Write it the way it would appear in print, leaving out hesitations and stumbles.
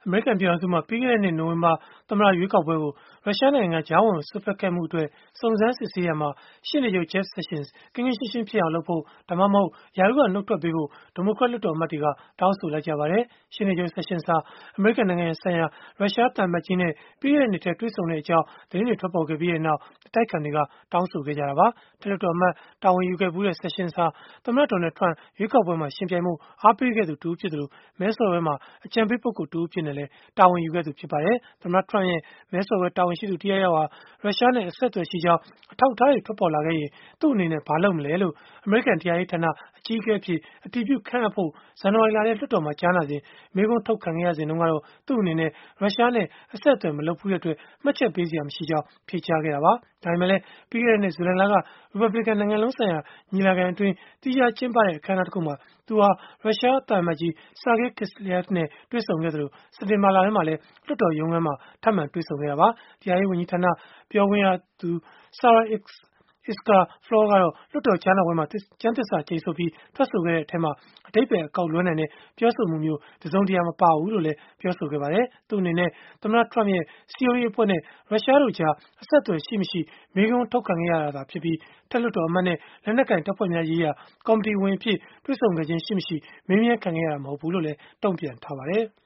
အမေရိကန်ပြည်ထောင်စုမှာ ပြီးခဲ့တဲ့နှစ် နိုဝင်ဘာသမ္မတရွေးကောက်ပွဲကို ရုရှားနိုင်ငံက ကြားဝင်စွက်ဖက်ခဲ့မှုအတွက် စုံစမ်းစစ်ဆေးရာမှာ ရှေ့နေချုပ် Jeff Sessions ကင်းကင်းရှင်းရှင်းဖြစ်အောင်လုပ်ဖို့ ဒါမှမဟုတ် ရာထူးကနှုတ်ထွက်ပေးဖို့ ဒီမိုကရက်လွှတ်တော်အမတ်တွေက တောင်းဆိုလိုက်ကြပါတယ်။ ရှေ့နေချုပ် Sessions ဟာ အမေရိကန်နိုင်ငံဆိုင်ရာ ရုရှားသံအမတ်ကြီးနဲ့ ပြီးခဲ့တဲ့နှစ်ထဲ တွေ့ဆုံခဲ့ကြောင်း သတင်းတွေ ထွက်ပေါ်ခဲ့ပြီးနောက် အတိုက်အခံတွေက တောင်းဆိုခဲ့ကြတာပါ။ အထက်လွှတ်တော်အမတ် တာဝန်ယူခဲ့ဖူးတဲ့ Sessions ဟာ သမ္မတ Donald Trump ရွေးကောက်ပွဲမှာ ယှဉ်ပြိုင်ဖို့ အားပေးခဲ့သူတဦးဖြစ်သလို၊ မဲဆွယ်ပွဲမှာ အကြံပေးပုဂ္ဂိုလ်တဦးအဖြစ်နဲ့လည်း တာဝန်ယူခဲ့သူ ဖြစ်ပါတယ်။ သမ္မတ Trump ရဲ့ မဲဆွယ်ပွဲ တာဝန်ရှိသူ တယောက်ယောက်ဟာ ရုရှားနဲ့ အဆက်အသွယ်ရှိကြောင်း အထောက်အထားတွေ ထွက်ပေါ်လာခဲ့ရင် သူ့အနေနဲ့ ဘာလုပ်မလဲလို့ အမေရိကန် တရားရေးဌာန အကြီးအကဲအဖြစ် အတည်ပြုခန့်အပ်ဖို့ ဇန်နဝါရီလထဲ လွှတ်တော်မှာ ကြားနာစဉ် မေးခွန်းထုတ်ခံခဲ့ရစဉ်တုန်းကတော့ သူ့အနေနဲ့ ရုရှားနဲ့ အဆက်အသွယ် မလုပ်ဖူးတဲ့အတွက် မှတ်ချက်ပေးစရာ မရှိကြောင်း ဖြေကြားခဲ့တာပါ။ ဒါပေမဲ့လည်း ပြီးခဲ့တဲ့နှစ် ဇူလိုင်လက ရီပတ်ဘလစ်ကန် နိုင်ငံလုံးဆိုင်ရာ ညီလာခံအတွင်း သီးခြားကျင်းပတဲ့ အခန်းအနားတခုမှာ သူဟာ ရုရှားသံအမတ်ကြီး Sergei Kislyak နဲ့ တွေ့ဆုံခဲ့သလို၊ စက်တင်ဘာလထဲမှာလည်း လွှတ်တော်ရုံးခန်းမှာ ထပ်မံတွေ့ဆုံခဲ့တာပါ။ တရားရေးဝန်ကြီးဌာန ပြောခွင့်ရ Sarah Isgur Flor ကတော့ လွှတ်တော်ကြားနာပွဲမှာ ကျမ်းသစ္စာကျိန်ဆိုပြီး ထွက်ဆိုခဲ့တဲ့အထဲမှာ အဓိပ္ပါယ်အကောက်လွဲနိုင်တဲ့ ပြောဆိုမှုမျိုး တစုံတရာ မပါဘူးလို့လည်း ပြောဆိုခဲ့ပါတယ်။ သူ့အနေနဲ့ သမ္မတ Trump ရဲ့ စည်းရုံးရေးအဖွဲ့နဲ့ ရုရှားတို့ကြား အဆက်အသွယ်ရှိမရှိ မေးခွန်းထုတ်ခံခဲ့ရတာသာဖြစ်ပြီး၊ အထက်လွှတ်တော်အမတ်နဲ့ လက်နက်ကိုင်တပ်ဖွဲ့များရေးရာ ကော်မတီဝင်အဖြစ် တွေ့ဆုံခဲ့ခြင်း ရှိမရှိ မေးမြန်းခံခဲ့ရတာ မဟုတ်ဘူးလို့လည်း တုံ့ပြန်ထားပါတယ်။